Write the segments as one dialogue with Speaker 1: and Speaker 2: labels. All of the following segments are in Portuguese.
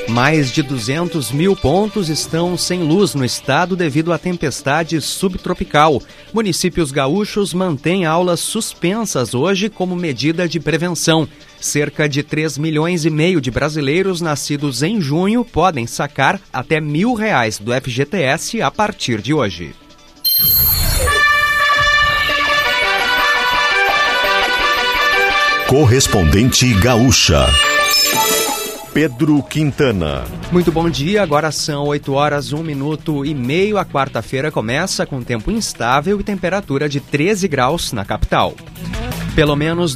Speaker 1: Mais de 200 mil pontos estão sem luz no estado devido à tempestade subtropical. Municípios gaúchos mantêm aulas suspensas hoje como medida de prevenção. Cerca de 3,5 milhões de brasileiros nascidos em junho podem sacar até R$1.000 do FGTS a partir de hoje.
Speaker 2: Correspondente Gaúcha, Pedro Quintana.
Speaker 1: Muito bom dia, agora são 8h01 A quarta-feira começa com tempo instável e temperatura de 13 graus na capital. Pelo menos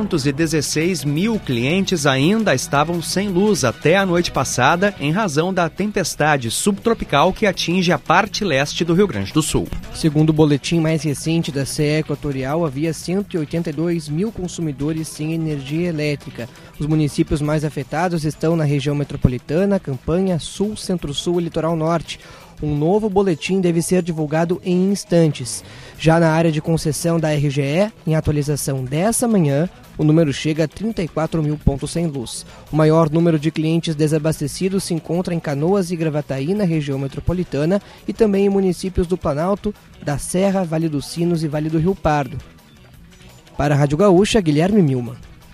Speaker 1: 216 mil clientes ainda estavam sem luz até a noite passada em razão da tempestade subtropical que atinge a parte leste do Rio Grande do Sul.
Speaker 3: Segundo o boletim mais recente da CE Equatorial, havia 182 mil consumidores sem energia elétrica. Os municípios mais afetados estão na região metropolitana, Campanha, Sul, Centro-Sul e Litoral Norte. Um novo boletim deve ser divulgado em instantes. Já na área de concessão da RGE, em atualização dessa manhã, o número chega a 34 mil pontos sem luz. O maior número de clientes desabastecidos se encontra em Canoas e Gravataí, na região metropolitana, e também em municípios do Planalto, da Serra, Vale dos Sinos e Vale do Rio Pardo. Para a Rádio Gaúcha, Guilherme Milman.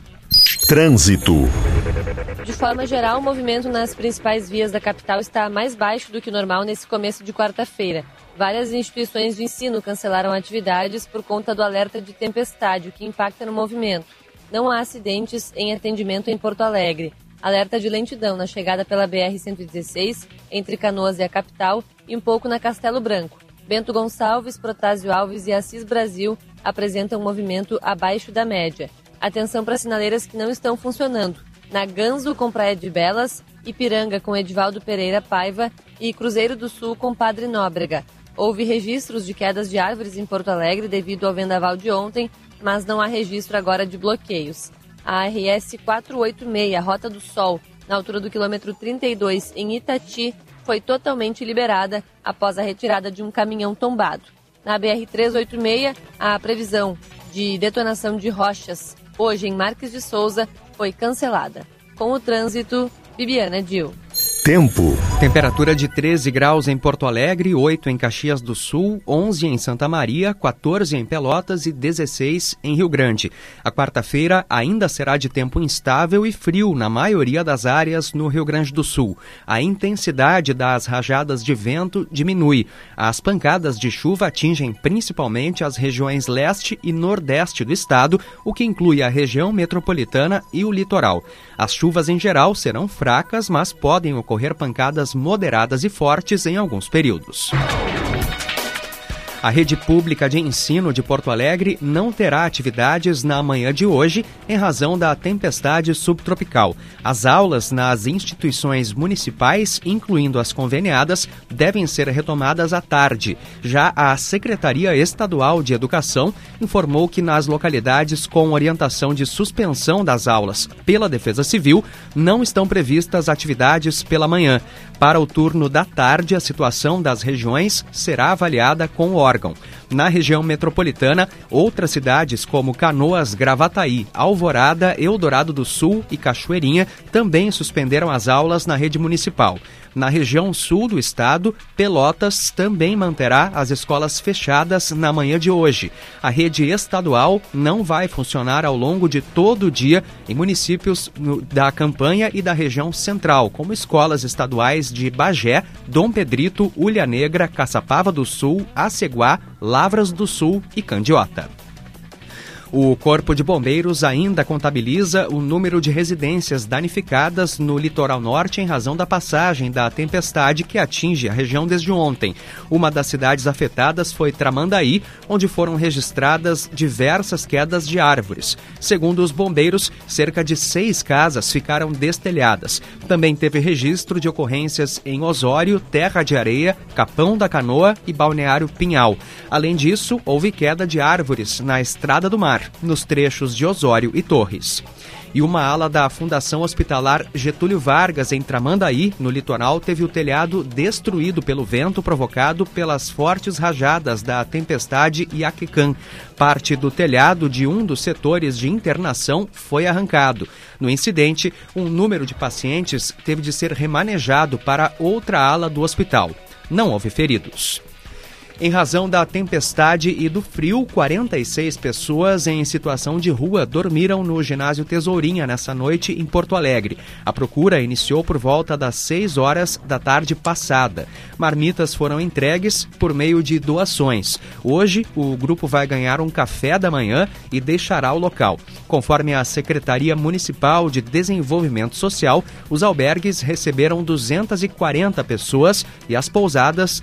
Speaker 2: Trânsito.
Speaker 4: De forma geral, o movimento nas principais vias da capital está mais baixo do que o normal nesse começo de quarta-feira. Várias instituições de ensino cancelaram atividades por conta do alerta de tempestade, o que impacta no movimento. Não há acidentes em atendimento em Porto Alegre. Alerta de lentidão na chegada pela BR-116, entre Canoas e a capital, e um pouco na Castelo Branco. Bento Gonçalves, Protásio Alves e Assis Brasil apresentam um movimento abaixo da média. Atenção para sinaleiras que não estão funcionando. Na Ganzo com Praia de Belas, Ipiranga com Edivaldo Pereira Paiva e Cruzeiro do Sul com Padre Nóbrega. Houve registros de quedas de árvores em Porto Alegre devido ao vendaval de ontem, mas não há registro agora de bloqueios. A RS 486, Rota do Sol, na altura do quilômetro 32 em Itati, foi totalmente liberada após a retirada de um caminhão tombado. Na BR 386, a previsão de detonação de rochas hoje em Marques de Souza foi cancelada. Com o trânsito, Bibiana Dil.
Speaker 2: Tempo.
Speaker 1: Temperatura de 13 graus em Porto Alegre, 8 em Caxias do Sul, 11 em Santa Maria, 14 em Pelotas e 16 em Rio Grande. A quarta-feira ainda será de tempo instável e frio na maioria das áreas no Rio Grande do Sul. A intensidade das rajadas de vento diminui. As pancadas de chuva atingem principalmente as regiões leste e nordeste do estado, o que inclui a região metropolitana e o litoral. As chuvas em geral serão fracas, mas podem ocorrer pancadas moderadas e fortes em alguns períodos. A rede pública de ensino de Porto Alegre não terá atividades na manhã de hoje em razão da tempestade subtropical. As aulas nas instituições municipais, incluindo as conveniadas, devem ser retomadas à tarde. Já a Secretaria Estadual de Educação informou que nas localidades com orientação de suspensão das aulas pela Defesa Civil, não estão previstas atividades pela manhã. Para o turno da tarde, a situação das regiões será avaliada com o órgão. Na região metropolitana, outras cidades como Canoas, Gravataí, Alvorada, Eldorado do Sul e Cachoeirinha também suspenderam as aulas na rede municipal. Na região sul do estado, Pelotas também manterá as escolas fechadas na manhã de hoje. A rede estadual não vai funcionar ao longo de todo o dia em municípios da Campanha e da região central, como escolas estaduais de Bagé, Dom Pedrito, Ulha Negra, Caçapava do Sul, Aceguá, Lavras do Sul e Candiota. O Corpo de Bombeiros ainda contabiliza o número de residências danificadas no litoral norte em razão da passagem da tempestade que atinge a região desde ontem. Uma das cidades afetadas foi Tramandaí, onde foram registradas diversas quedas de árvores. Segundo os bombeiros, cerca de 6 casas ficaram destelhadas. Também teve registro de ocorrências em Osório, Terra de Areia, Capão da Canoa e Balneário Pinhal. Além disso, houve queda de árvores na Estrada do Mar, nos trechos de Osório e Torres. E uma ala da Fundação Hospitalar Getúlio Vargas, em Tramandaí, no litoral, teve o telhado destruído pelo vento provocado pelas fortes rajadas da tempestade Iaquecã. Parte do telhado de um dos setores de internação foi arrancado. No incidente, um número de pacientes teve de ser remanejado para outra ala do hospital. Não houve feridos. Em razão da tempestade e do frio, 46 pessoas em situação de rua dormiram no ginásio Tesourinha nessa noite em Porto Alegre. A procura iniciou por volta das 6 horas da tarde passada. Marmitas foram entregues por meio de doações. Hoje, o grupo vai ganhar um café da manhã e deixará o local. Conforme a Secretaria Municipal de Desenvolvimento Social, os albergues receberam 240 pessoas e as pousadas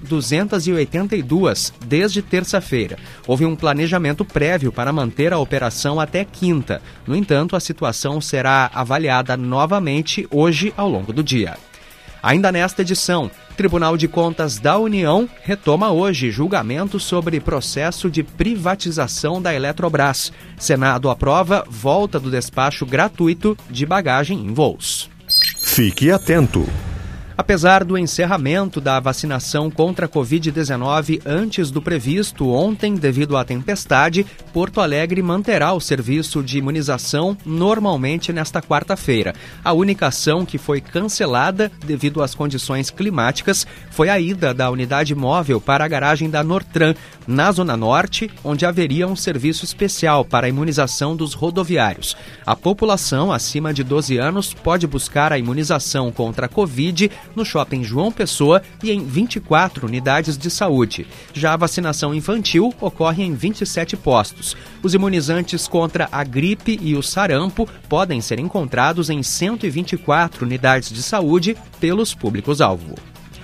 Speaker 1: 282 desde terça-feira. Houve um planejamento prévio para manter a operação até quinta. No entanto, a situação será avaliada novamente hoje ao longo do dia. Ainda nesta edição, Tribunal de Contas da União retoma hoje julgamento sobre processo de privatização da Eletrobras. Senado aprova volta do despacho gratuito de bagagem em voos.
Speaker 2: Fique atento.
Speaker 1: Apesar do encerramento da vacinação contra a Covid-19 antes do previsto ontem devido à tempestade, Porto Alegre manterá o serviço de imunização normalmente nesta quarta-feira. A única ação que foi cancelada devido às condições climáticas foi a ida da unidade móvel para a garagem da Nortran, na Zona Norte, onde haveria um serviço especial para a imunização dos rodoviários. A população acima de 12 anos pode buscar a imunização contra a Covid no Shopping João Pessoa e em 24 unidades de saúde. Já a vacinação infantil ocorre em 27 postos. Os imunizantes contra a gripe e o sarampo podem ser encontrados em 124 unidades de saúde pelos públicos-alvo.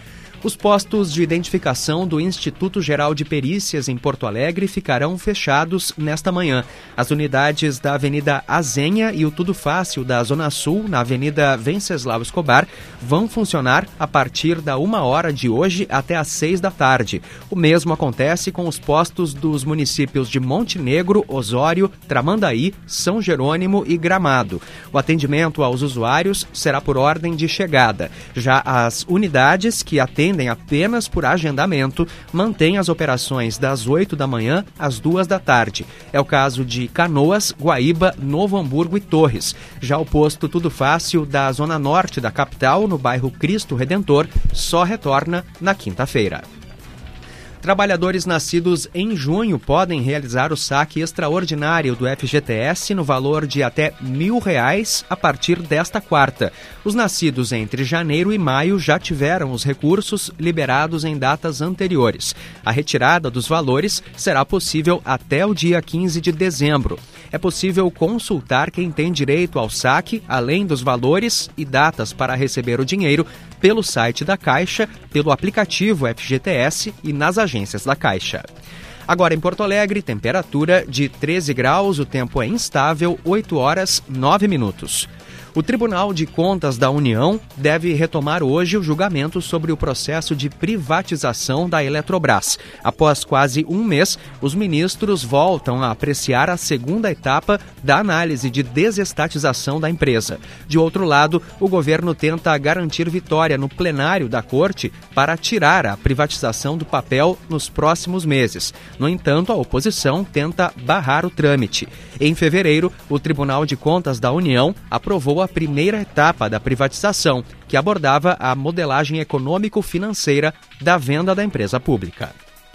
Speaker 1: Os postos de identificação do Instituto Geral de Perícias em Porto Alegre ficarão fechados nesta manhã. As unidades da Avenida Azenha e o Tudo Fácil da Zona Sul, na Avenida Venceslau Escobar, vão funcionar a partir da 1h de hoje até às 6 da tarde. O mesmo acontece com os postos dos municípios de Montenegro, Osório, Tramandaí, São Jerônimo e Gramado. O atendimento aos usuários será por ordem de chegada. Já as unidades que atendem apenas por agendamento, mantém as operações das 8 da manhã às 2 da tarde. É o caso de Canoas, Guaíba, Novo Hamburgo e Torres. Já o posto Tudo Fácil da Zona Norte da capital, no bairro Cristo Redentor, só retorna na quinta-feira. Trabalhadores nascidos em junho podem realizar o saque extraordinário do FGTS no valor de até R$1.000 a partir desta quarta. Os nascidos entre janeiro e maio já tiveram os recursos liberados em datas anteriores. A retirada dos valores será possível até o dia 15 de dezembro. É possível consultar quem tem direito ao saque, além dos valores e datas para receber o dinheiro, pelo site da Caixa, pelo aplicativo FGTS e nas agências da Caixa. Agora em Porto Alegre, temperatura de 13 graus, o tempo é instável, 8h09. O Tribunal de Contas da União deve retomar hoje o julgamento sobre o processo de privatização da Eletrobras. Após quase um mês, os ministros voltam a apreciar a segunda etapa da análise de desestatização da empresa. De outro lado, o governo tenta garantir vitória no plenário da Corte para tirar a privatização do papel nos próximos meses. No entanto, a oposição tenta barrar o trâmite. Em fevereiro, o Tribunal de Contas da União aprovou a primeira etapa da privatização, que abordava a modelagem econômico-financeira da venda da empresa pública.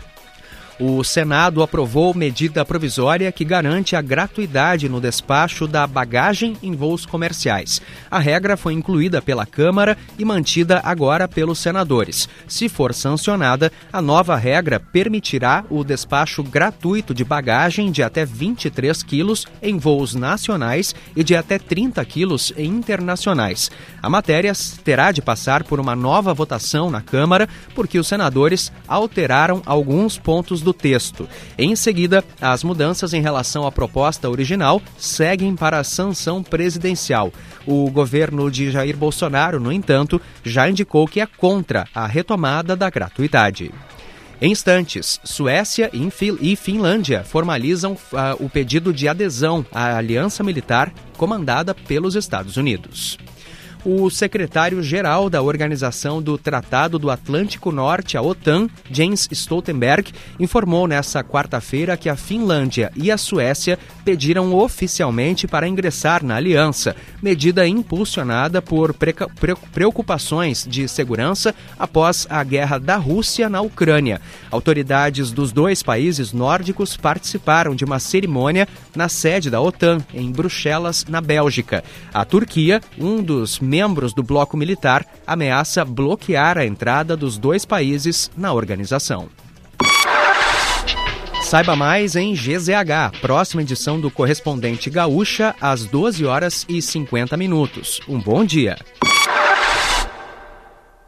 Speaker 1: O Senado aprovou medida provisória que garante a gratuidade no despacho da bagagem em voos comerciais. A regra foi incluída pela Câmara e mantida agora pelos senadores. Se for sancionada, a nova regra permitirá o despacho gratuito de bagagem de até 23 quilos em voos nacionais e de até 30 quilos em internacionais. A matéria terá de passar por uma nova votação na Câmara, porque os senadores alteraram alguns pontos do texto. Em seguida, as mudanças em relação à proposta original seguem para a sanção presidencial. O governo de Jair Bolsonaro, no entanto, já indicou que é contra a retomada da gratuidade. Em instantes, Suécia e Finlândia formalizam o pedido de adesão à aliança militar comandada pelos Estados Unidos. O secretário-geral da Organização do Tratado do Atlântico Norte, a OTAN, Jens Stoltenberg, informou nesta quarta-feira que a Finlândia e a Suécia pediram oficialmente para ingressar na aliança, medida impulsionada por preocupações de segurança após a guerra da Rússia na Ucrânia. Autoridades dos dois países nórdicos participaram de uma cerimônia na sede da OTAN, em Bruxelas, na Bélgica. A Turquia, um dos membros do bloco militar, ameaça bloquear a entrada dos dois países na organização. Saiba mais em GZH, próxima edição do Correspondente Gaúcha, às 12h50. Um bom dia.